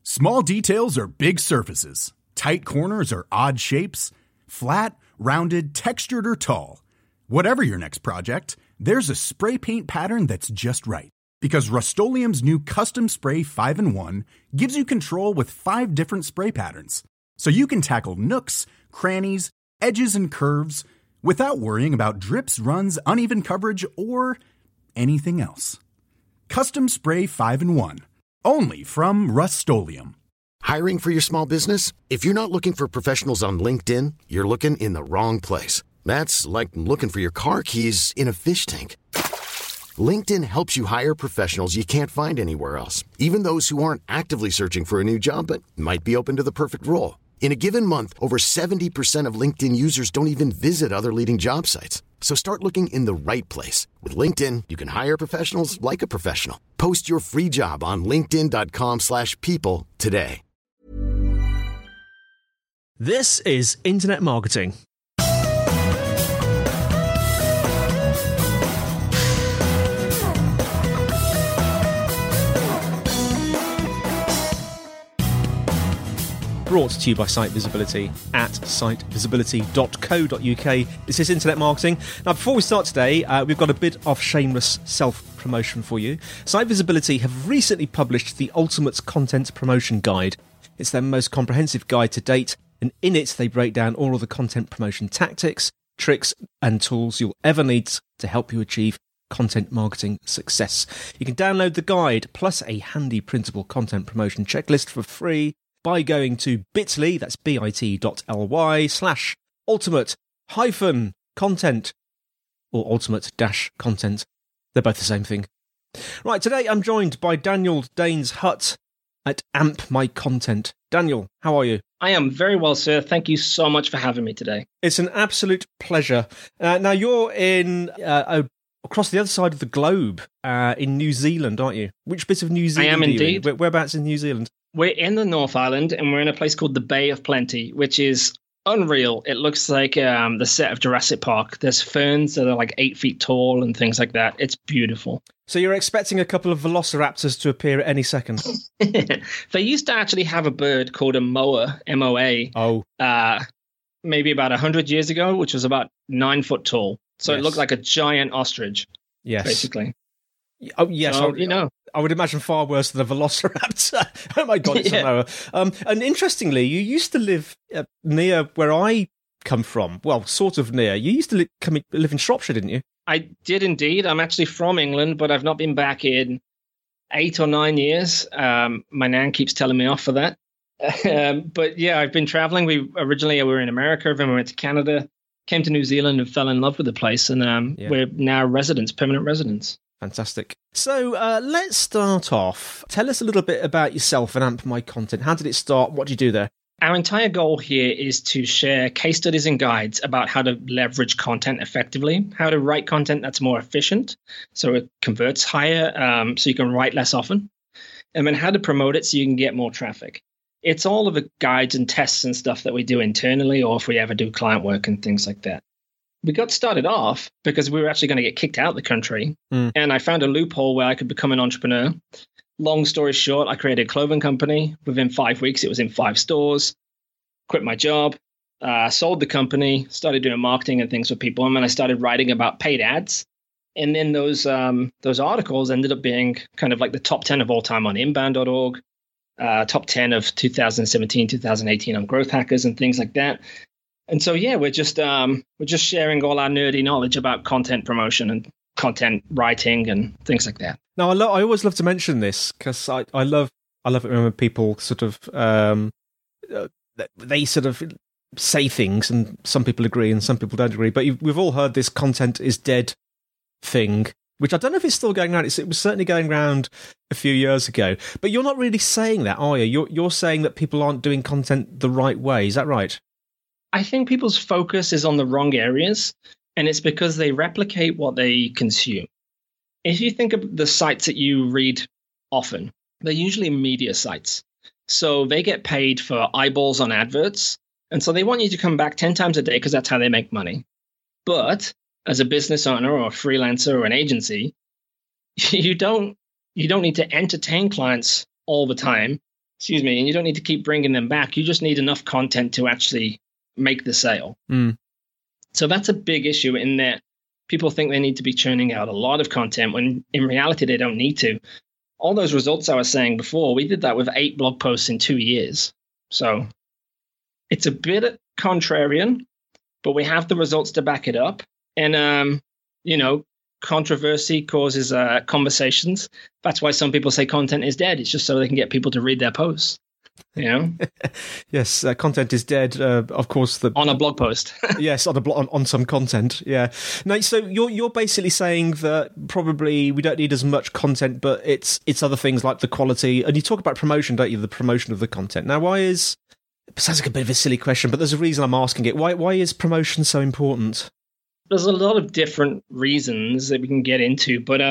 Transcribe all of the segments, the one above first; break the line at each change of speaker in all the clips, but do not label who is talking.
Small details are big surfaces. Tight corners are odd shapes. Flat, rounded, textured, or tall. Whatever your next project, there's a spray paint pattern that's just right. Because Rust-Oleum's new Custom Spray 5-in-1 gives you control with 5 different spray patterns. So you can tackle nooks, crannies, edges, and curves without worrying about drips, runs, uneven coverage, or anything else. Custom Spray 5-in-1. Only from Rust-Oleum.
Hiring for your small business? If you're not looking for professionals on LinkedIn, you're looking in the wrong place. That's like looking for your car keys in a fish tank. LinkedIn helps you hire professionals you can't find anywhere else, even those who aren't actively searching for a new job but might be open to the perfect role. In a given month, over 70% of LinkedIn users don't even visit other leading job sites. So start looking in the right place. With LinkedIn, you can hire professionals like a professional. Post your free job on linkedin.com/people today.
This is Internet Marketing. Brought to you by Site Visibility at sitevisibility.co.uk. This is Internet Marketing. Now, before we start today, we've got a bit of shameless self-promotion for you. Site Visibility have recently published the Ultimate Content Promotion Guide. It's their most comprehensive guide to date, and in it they break down all of the content promotion tactics, tricks, and tools you'll ever need to help you achieve content marketing success. You can download the guide, plus a handy printable content promotion checklist for free by going to bit.ly, that's bit.ly/ultimate-content or ultimate-content. They're both the same thing. Right, today I'm joined by Daniel Danes-Hutt at Amp My Content. Daniel, how are you?
I am very well, sir. Thank you so much for having me today.
It's an absolute pleasure. Now, you're in across the other side of the globe in New Zealand, aren't you? Which bit of New Zealand
I am
are you
indeed.
in? Whereabouts in New Zealand?
We're in the North Island, and we're in a place called the Bay of Plenty, which is unreal. It looks like the set of Jurassic Park. There's ferns that are like 8 feet tall and things like that. It's beautiful.
So you're expecting a couple of velociraptors to appear at any second?
They used to actually have a bird called a moa, M-O-A, maybe about 100 years ago, which was about 9 foot tall. So It looked like a giant ostrich, basically.
Oh, yes.
So,
I would imagine far worse than a velociraptor. Oh my God, it's a moa. And interestingly, you used to live near where I come from. Well, sort of near. You used to live in Shropshire, didn't you?
I did indeed. I'm actually from England, but I've not been back in 8 or 9 years. My nan keeps telling me off for that. But yeah, I've been traveling. We were in America, then we went to Canada, came to New Zealand and fell in love with the place. And we're now permanent residents.
Fantastic. So let's start off. Tell us a little bit about yourself and Amp My Content. How did it start? What do you do there?
Our entire goal here is to share case studies and guides about how to leverage content effectively, how to write content that's more efficient, so it converts higher, so you can write less often, and then how to promote it so you can get more traffic. It's all of the guides and tests and stuff that we do internally, or if we ever do client work and things like that. We got started off because we were actually going to get kicked out of the country, and I found a loophole where I could become an entrepreneur. Long story short, I created a clothing company. Within 5 weeks, it was in 5 stores. Quit my job, sold the company, started doing marketing and things for people, and then I started writing about paid ads. And then those articles ended up being kind of like the top 10 of all time on inbound.org, top 10 of 2017, 2018 on Growth Hackers and things like that. And so, yeah, we're just sharing all our nerdy knowledge about content promotion and content writing and things like that.
Now, I always love to mention this because I love it when people sort of they sort of say things, and some people agree and some people don't agree. But we've all heard this content is dead thing, which I don't know if it's still going around. It was certainly going around a few years ago. But you're not really saying that, are you? You're saying that people aren't doing content the right way. Is that right?
I think people's focus is on the wrong areas, and it's because they replicate what they consume. If you think of the sites that you read often, they're usually media sites. So they get paid for eyeballs on adverts. And so they want you to come back 10 times a day because that's how they make money. But as a business owner or a freelancer or an agency, you don't need to entertain clients all the time. excuse me, and you don't need to keep bringing them back. You just need enough content to actually make the sale. So that's a big issue in that people think they need to be churning out a lot of content when in reality they don't need to. All those results I was saying before, we did that with 8 blog posts in 2 years. So it's a bit contrarian, but we have the results to back it up. And, controversy causes conversations. That's why some people say content is dead. It's just so they can get people to read their posts.
Yes, content is dead. Of course,
on a blog post.
Yes, on some content. Yeah. Now, so you're basically saying that probably we don't need as much content, but it's other things like the quality. And you talk about promotion, don't you? The promotion of the content. Now, why is it sounds like a bit of a silly question, but there's a reason I'm asking it. Why is promotion so important?
There's a lot of different reasons that we can get into, but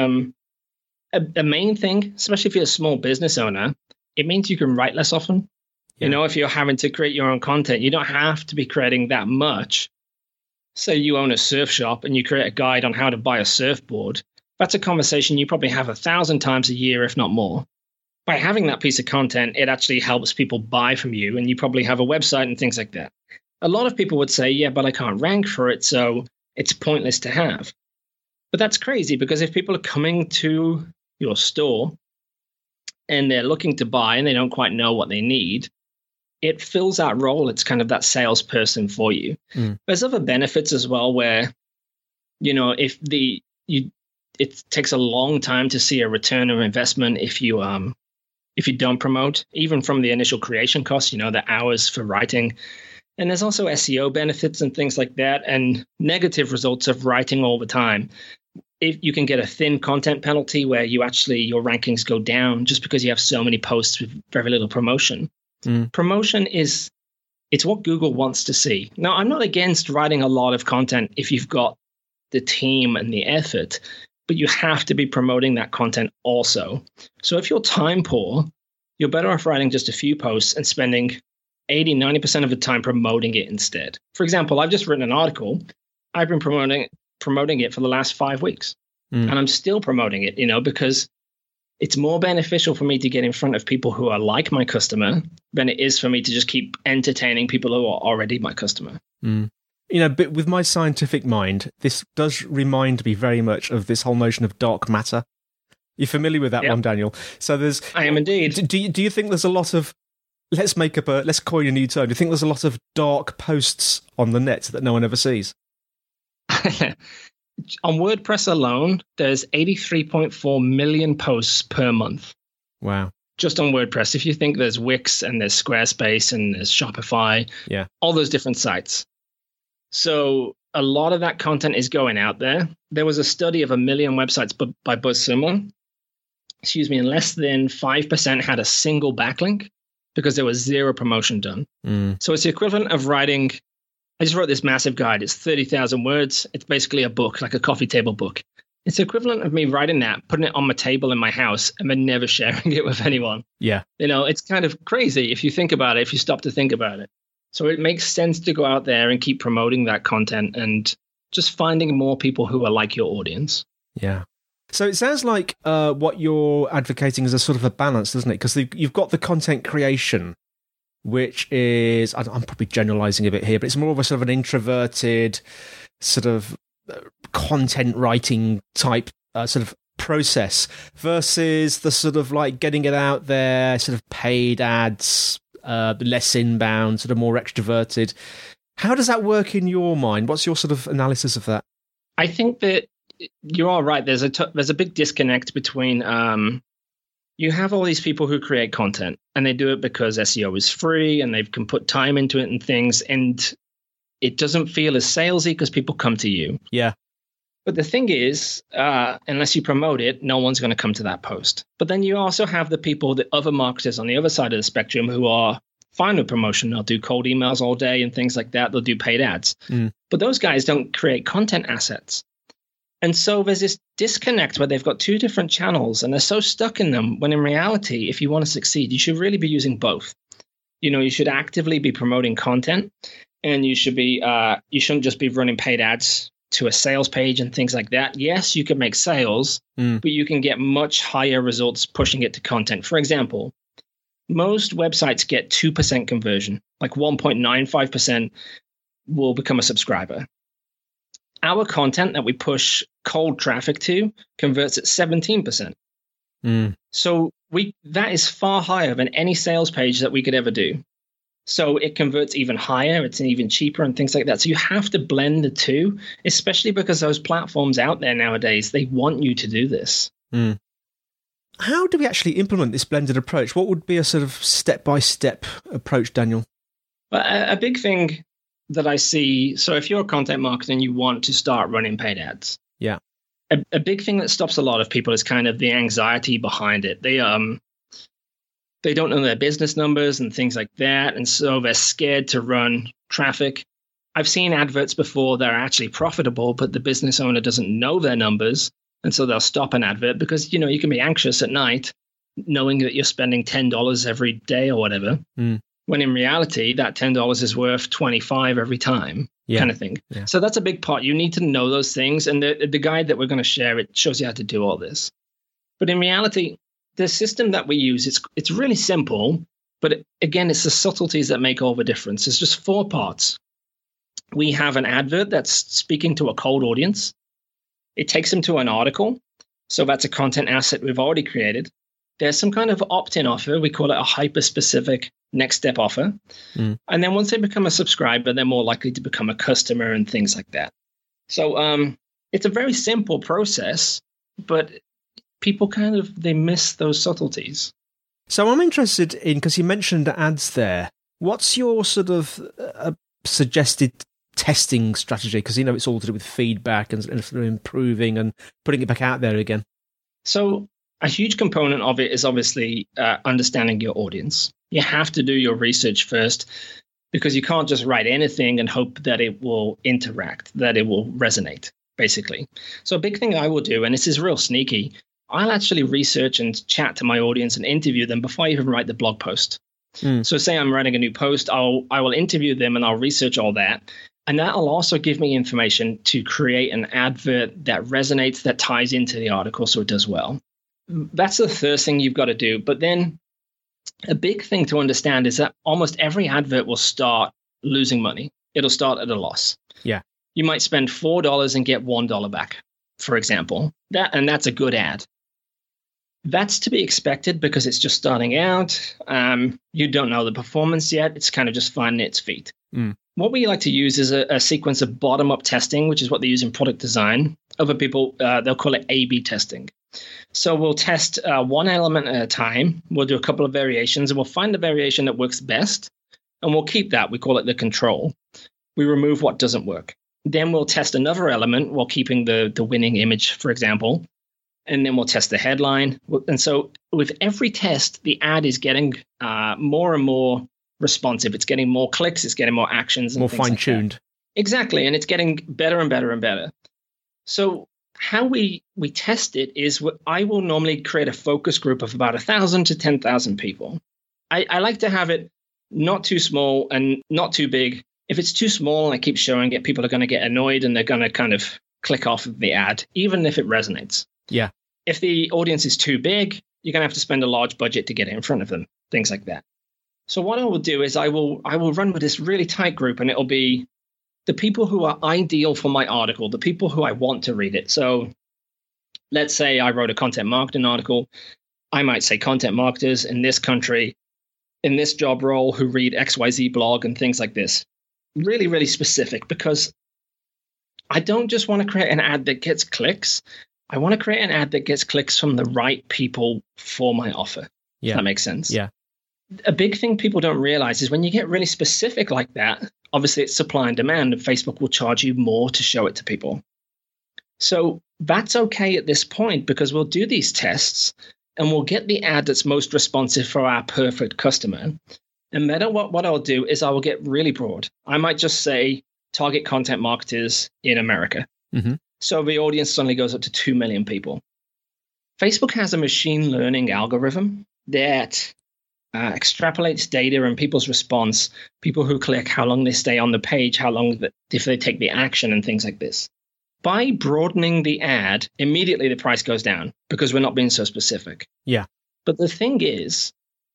a main thing, especially if you're a small business owner, it means you can write less often. Yeah. If you're having to create your own content, you don't have to be creating that much. Say you own a surf shop and you create a guide on how to buy a surfboard. That's a conversation you probably have 1,000 times a year, if not more. By having that piece of content, it actually helps people buy from you, and you probably have a website and things like that. A lot of people would say, yeah, but I can't rank for it, so it's pointless to have. But that's crazy, because if people are coming to your store and they're looking to buy and they don't quite know what they need, it fills that role. It's kind of that salesperson for you. There's other benefits as well where, it takes a long time to see a return of investment if you don't promote, even from the initial creation costs, the hours for writing. And there's also SEO benefits and things like that, and negative results of writing all the time. If you can get a thin content penalty where your rankings go down just because you have so many posts with very little promotion. Promotion it's what Google wants to see. Now, I'm not against writing a lot of content if you've got the team and the effort, but you have to be promoting that content also. So if you're time poor, you're better off writing just a few posts and spending 80-90% of the time promoting it instead. For example, I've just written an article. I've been promoting it for the last 5 weeks, and I'm still promoting it, because it's more beneficial for me to get in front of people who are like my customer than it is for me to just keep entertaining people who are already my customer.
But with my scientific mind, this does remind me very much of this whole notion of dark matter. You're familiar with that one, Daniel? So
I am indeed.
Do you think there's a lot of, let's coin a new term. Do you think there's a lot of dark posts on the net that no one ever sees?
On WordPress alone, there's 83.4 million posts per month.
Wow.
Just on WordPress. If you think there's Wix and there's Squarespace and there's Shopify, all those different sites. So a lot of that content is going out there. There was a study of 1 million websites by BuzzSumo. And less than 5% had a single backlink because there was zero promotion done. So it's the equivalent of writing, I just wrote this massive guide. It's 30,000 words. It's basically a book, like a coffee table book. It's the equivalent of me writing that, putting it on my table in my house, and then never sharing it with anyone.
Yeah.
It's kind of crazy if you think about it, if you stop to think about it. So it makes sense to go out there and keep promoting that content and just finding more people who are like your audience.
Yeah. So it sounds like what you're advocating is a sort of a balance, doesn't it? Because you've got the content creation, which is, I'm probably generalizing a bit here, but it's more of a sort of an introverted sort of content writing type sort of process versus the sort of like getting it out there, sort of paid ads, less inbound, sort of more extroverted. How does that work in your mind? What's your sort of analysis of that?
I think that you're all right. There's a big disconnect between you have all these people who create content and they do it because SEO is free and they can put time into it and things, and it doesn't feel as salesy because people come to you.
Yeah.
But the thing is, unless you promote it, no one's going to come to that post. But then you also have the people, the other marketers on the other side of the spectrum who are fine with promotion. They'll do cold emails all day and things like that. They'll do paid ads. But those guys don't create content assets. And so there's this disconnect where they've got two different channels and they're so stuck in them, when in reality, if you want to succeed, you should really be using both. You should actively be promoting content, and you shouldn't just be running paid ads to a sales page and things like that. Yes, you can make sales, but you can get much higher results pushing it to content. For example, Most websites get 2% conversion, like 1.95% will become a subscriber. Our content that we push cold traffic to converts at 17%. So that is far higher than any sales page that we could ever do. So it converts even higher, it's even cheaper and things like that. So you have to blend the two, especially because those platforms out there nowadays, they want you to do this.
How do we actually implement this blended approach? What would be a sort of step-by-step approach, Daniel?
A big thing that I see, so if you're a content marketer and you want to start running paid ads, a big thing that stops a lot of people is kind of the anxiety behind it. They don't know their business numbers and things like that, and so they're scared to run traffic. I've seen adverts before that are actually profitable, but the business owner doesn't know their numbers, and so they'll stop an advert because, you know, you can be anxious at night knowing that you're spending $10 every day or whatever, when in reality, that $10 is worth $25 every time, kind of thing. Yeah. So that's a big part. You need to know those things, and the guide that we're going to share, it shows you how to do all this. But in reality, the system that we use, it's really simple, but again, it's the subtleties that make all the difference. It's just 4 parts. We have an advert that's speaking to a cold audience. It takes them to an article. So that's a content asset we've already created. There's some kind of opt-in offer. We call it a hyper-specific next step offer. And then once they become a subscriber, they're more likely to become a customer and things like that. So it's a very simple process, but people they miss those subtleties.
So I'm interested in, because you mentioned ads there, what's your sort of suggested testing strategy? Because, you know, it's all to do with feedback and improving and putting it back out there again.
So a huge component of it is obviously understanding your audience. You have to do your research first, because you can't just write anything and hope that it will interact, that it will resonate, basically. So a big thing I will do, and this is real sneaky, I'll actually research and chat to my audience and interview them before I even write the blog post. So say I'm writing a new post, I will interview them and I'll research all that. And that'll also give me information to create an advert that resonates, that ties into the article so it does well. That's the first thing you've got to do. But then a big thing to understand is that almost every advert will start losing money. It'll start at a loss. Yeah. You might spend $4 and get $1 back, for example. That's a good ad. That's to be expected because it's just starting out. You don't know the performance yet. It's kind of just finding its feet. What we like to use is a sequence of bottom-up testing, which is what they use in product design. Other people, they'll call it A/B testing. So we'll test one element at a time. We'll do a couple of variations, and we'll find the variation that works best, and we'll keep that. We call it the control. We remove what doesn't work. Then we'll test another element while keeping the winning image, for example. And then we'll test the headline. And so with every test, the ad is getting more and more responsive. It's getting more clicks. It's getting more actions. And
more fine-tuned.
Like exactly. And it's getting better and better and better. So how we test it is I will normally create a focus group of about 1,000 to 10,000 people. I like to have it not too small and not too big. If it's too small and I keep showing it, people are going to get annoyed and they're going to kind of click off of the ad, even if it resonates.
Yeah.
If the audience is too big, you're going to have to spend a large budget to get it in front of them, things like that. So what I will do is I will run with this really tight group, and it'll be the people who are ideal for my article, the people who I want to read it. So let's say I wrote a content marketing article. I might say content marketers in this country, in this job role, who read XYZ blog and things like this. Really, really specific, because I don't just want to create an ad that gets clicks. I want to create an ad that gets clicks from the right people for my offer. Yeah. If that makes sense.
Yeah.
A big thing people don't realize is when you get really specific like that, obviously it's supply and demand, and Facebook will charge you more to show it to people. So that's okay at this point, because we'll do these tests and we'll get the ad that's most responsive for our perfect customer. And then what I'll do is I will get really broad. I might just say target content marketers in America. Mm-hmm. So the audience suddenly goes up to 2 million people. Facebook has a machine learning algorithm that extrapolates data and people's response, people who click, how long they stay on the page, how long if they take the action and things like this. By broadening the ad, immediately the price goes down because we're not being so specific.
Yeah.
But the thing is,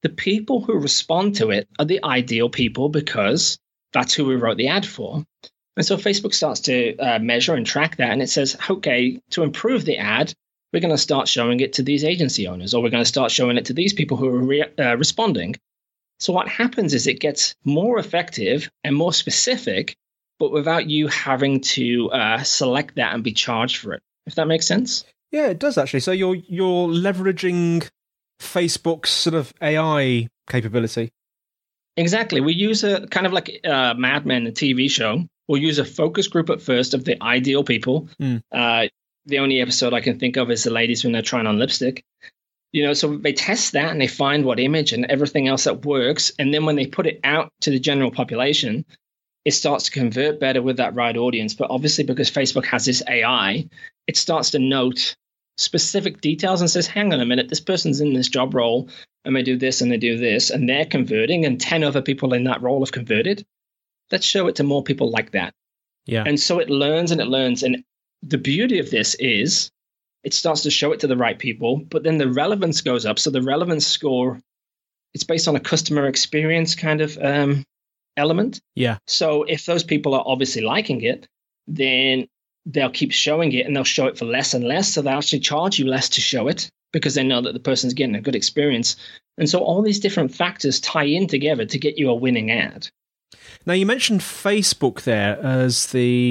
the people who respond to it are the ideal people because that's who we wrote the ad for. And so Facebook starts to measure and track that. And it says, okay, to improve the ad, we're going to start showing it to these agency owners, or we're going to start showing it to these people who are responding. So what happens is it gets more effective and more specific, but without you having to select that and be charged for it, if that makes sense.
Yeah, it does actually. So you're leveraging Facebook's sort of AI capability.
Exactly. We use a kind of like Mad Men, the TV show. We'll use a focus group at first of the ideal people. The only episode I can think of is the ladies when they're trying on lipstick. So they test that and they find what image and everything else that works. And then when they put it out to the general population, it starts to convert better with that right audience. But obviously, because Facebook has this AI, it starts to note specific details and says, hang on a minute, this person's in this job role and they do this and they do this and they're converting and 10 other people in that role have converted. Let's show it to more people like that.
Yeah.
And so it learns and it learns. And the beauty of this is it starts to show it to the right people, but then the relevance goes up. So the relevance score, it's based on a customer experience kind of element.
Yeah.
So if those people are obviously liking it, then they'll keep showing it and they'll show it for less and less. So they'll actually charge you less to show it because they know that the person's getting a good experience. And so all these different factors tie in together to get you a winning ad.
Now, you mentioned Facebook there as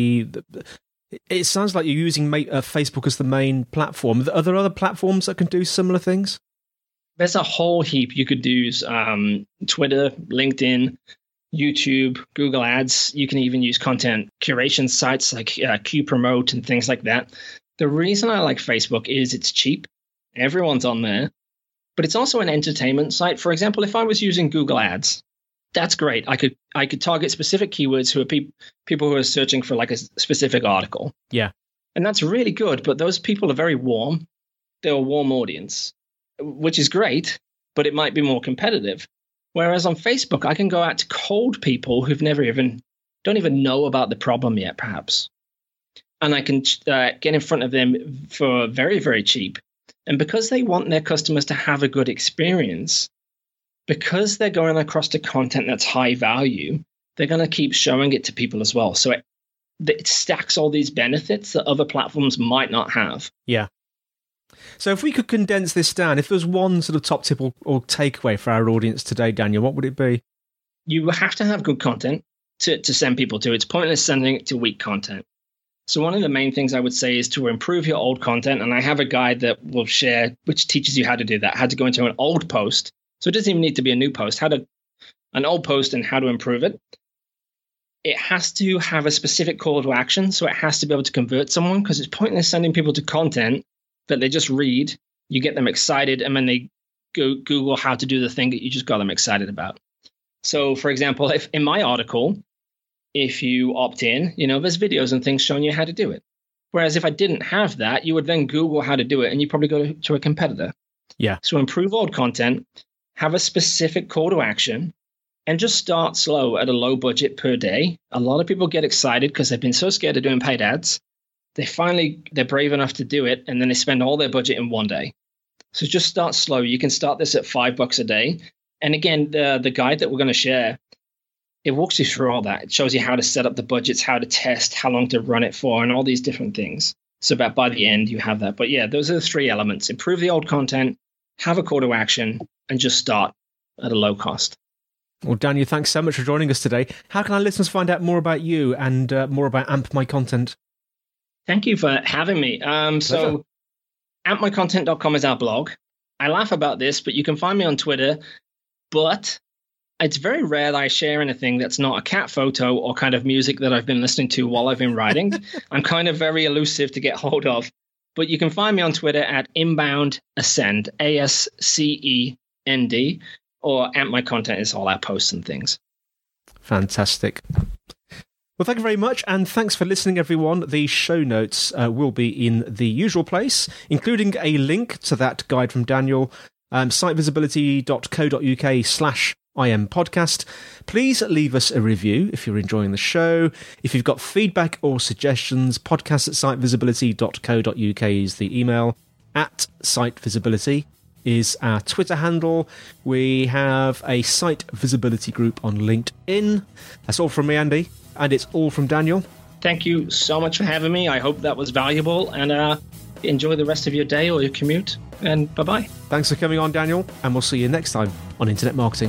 it sounds like you're using Facebook as the main platform. Are there other platforms that can do similar things?
There's a whole heap. You could use Twitter, LinkedIn, YouTube, Google Ads. You can even use content curation sites like QPromote and things like that. The reason I like Facebook is it's cheap. Everyone's on there. But it's also an entertainment site. For example, if I was using Google Ads, that's great. I could target specific keywords who are people who are searching for like a specific article.
Yeah.
And that's really good. But those people are very warm. They're a warm audience, which is great, but it might be more competitive. Whereas on Facebook, I can go out to cold people who've don't even know about the problem yet, perhaps. And I can get in front of them for very, very cheap. And because they want their customers to have a good experience, because they're going across to content that's high value, they're going to keep showing it to people as well. So it stacks all these benefits that other platforms might not have.
Yeah. So if we could condense this down, if there's one sort of top tip or takeaway for our audience today, Daniel, what would it be?
You have to have good content to send people to. It's pointless sending it to weak content. So one of the main things I would say is to improve your old content. And I have a guide that we'll share, which teaches you how to do that, how to go into an old post. So it doesn't even need to be a new post, an old post and how to improve it. It has to have a specific call to action. So it has to be able to convert someone, because it's pointless sending people to content that they just read, you get them excited, and then they go Google how to do the thing that you just got them excited about. So for example, if in my article, if you opt in, there's videos and things showing you how to do it. Whereas if I didn't have that, you would then Google how to do it and you probably go to a competitor.
Yeah.
So improve old content, have a specific call to action, and just start slow at a low budget per day. A lot of people get excited because they've been so scared of doing paid ads. They're brave enough to do it, and then they spend all their budget in one day. So just start slow. You can start this at $5 a day. And again, the guide that we're going to share, it walks you through all that. It shows you how to set up the budgets, how to test, how long to run it for, and all these different things. So that by the end, you have that. But yeah, those are the three elements. Improve the old content, have a call to action, and just start at a low cost.
Well, Daniel, thanks so much for joining us today. How can our listeners find out more about you and more about Amp My Content?
Thank you for having me. So ampmycontent.com is our blog. I laugh about this, but you can find me on Twitter. But it's very rare that I share anything that's not a cat photo or kind of music that I've been listening to while I've been writing. I'm kind of very elusive to get hold of. But you can find me on Twitter at Inbound Ascend, ASCEND, or Amp My Content is all our posts and things.
Fantastic. Well, thank you very much, and thanks for listening, everyone. The show notes will be in the usual place, including a link to that guide from Daniel, sitevisibility.co.uk/IM podcast. Please leave us a review if you're enjoying the show. If you've got feedback or suggestions, podcast@sitevisibility.co.uk is the email, @sitevisibility is our Twitter handle. We have a site visibility group on LinkedIn. That's all from me, Andy, and it's all from Daniel.
Thank you so much for having me. I hope that was valuable, and enjoy the rest of your day or your commute, and bye-bye.
Thanks for coming on, Daniel, and we'll see you next time on Internet Marketing.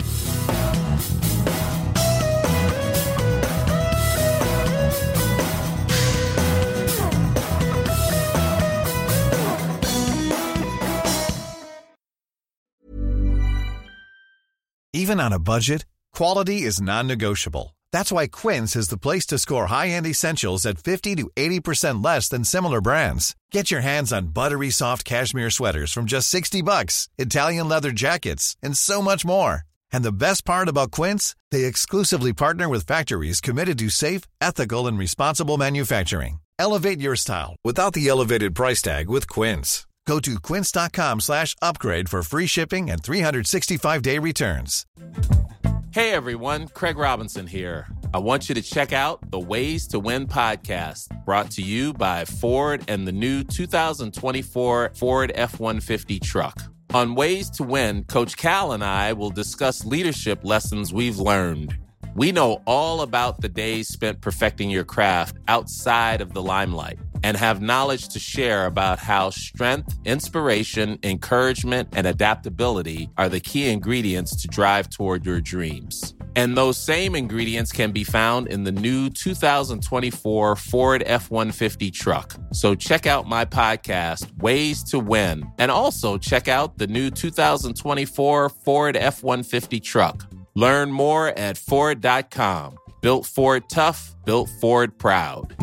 Even on a budget, quality is non-negotiable. That's why Quince is the place to score high-end essentials at 50 to 80% less than similar brands. Get your hands on buttery soft cashmere sweaters from just $60, Italian leather jackets, and so much more. And the best part about Quince, they exclusively partner with factories committed to safe, ethical, and responsible manufacturing. Elevate your style without the elevated price tag with Quince. Go to quince.com/upgrade for free shipping and 365-day returns.
Hey everyone, Craig Robinson here. I want you to check out the Ways to Win podcast, brought to you by Ford and the new 2024 Ford F-150 truck. On Ways to Win, Coach Cal and I will discuss leadership lessons we've learned. We know all about the days spent perfecting your craft outside of the limelight and have knowledge to share about how strength, inspiration, encouragement, and adaptability are the key ingredients to drive toward your dreams. And those same ingredients can be found in the new 2024 Ford F-150 truck. So check out my podcast, Ways to Win, and also check out the new 2024 Ford F-150 truck. Learn more at Ford.com. Built Ford tough, built Ford proud.